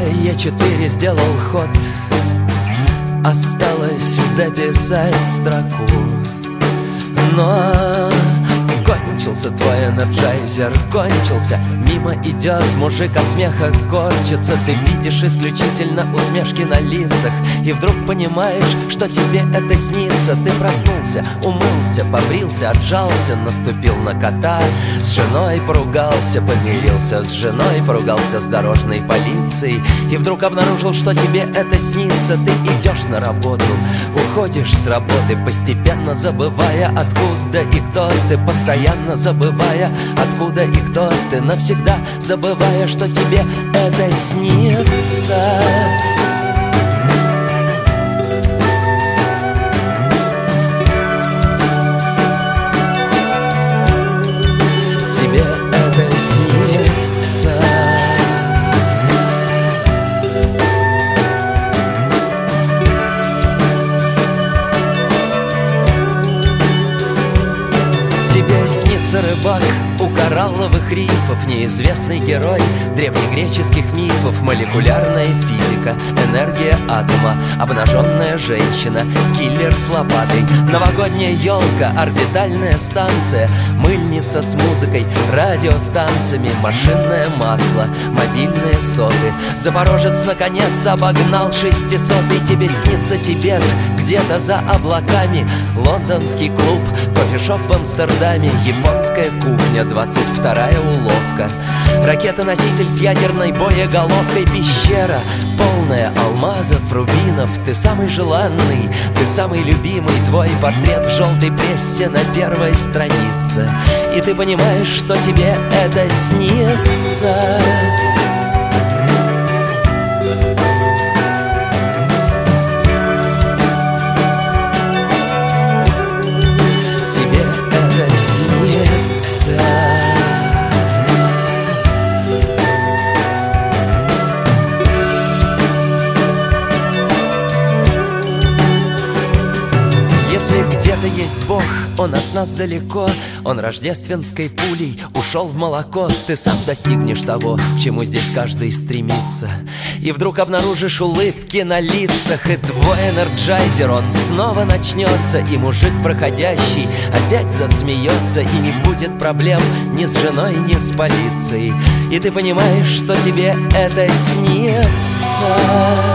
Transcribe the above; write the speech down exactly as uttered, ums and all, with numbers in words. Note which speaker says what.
Speaker 1: е четыре сделал ход, осталось дописать строку. Но кончился твой энерджайзер, кончился. Мимо идет мужик, от смеха корчится. Ты видишь исключительно усмешки на лицах, и вдруг понимаешь, что тебе это снится. Ты проснулся, умылся, побрился, отжался, наступил на кота, с женой поругался, помирился с женой, поругался с дорожной полицией, и вдруг обнаружил, что тебе это снится. Ты идешь на работу, уходишь с работы, постепенно забывая, откуда и кто ты, постоянно забывая, откуда и кто ты, навсегда забывая, что тебе это снится. Тебе это снится. Тебе снится рыбак у коралловых рифов, неизвестный герой древнегреческих мифов, молекулярная физика, энергия атома, обнаженная женщина, киллер с лопатой, новогодняя елка, орбитальная станция, мыльница с музыкой, радиостанциями, машинное масло, мобильные соты. Запорожец наконец обогнал шестисотый. Тебе снится Тибет где-то за облаками, лондонский клуб, кофешоп в Амстердаме, японская кухня, двадцать вторая уловка, ракета-носитель с ядерной боеголовкой, пещера, полная алмазов, рубинов. Ты самый желанный, ты самый любимый, твой портрет в желтой прессе на первой странице, и ты понимаешь, что тебе это снится. Где-то есть Бог, Он от нас далеко, Он рождественской пулей ушел в молоко. Ты сам достигнешь того, к чему здесь каждый стремится, и вдруг обнаружишь улыбки на лицах, и твой энерджайзер, он снова начнется, и мужик проходящий опять засмеется, и не будет проблем ни с женой, ни с полицией, и ты понимаешь, что тебе это снится.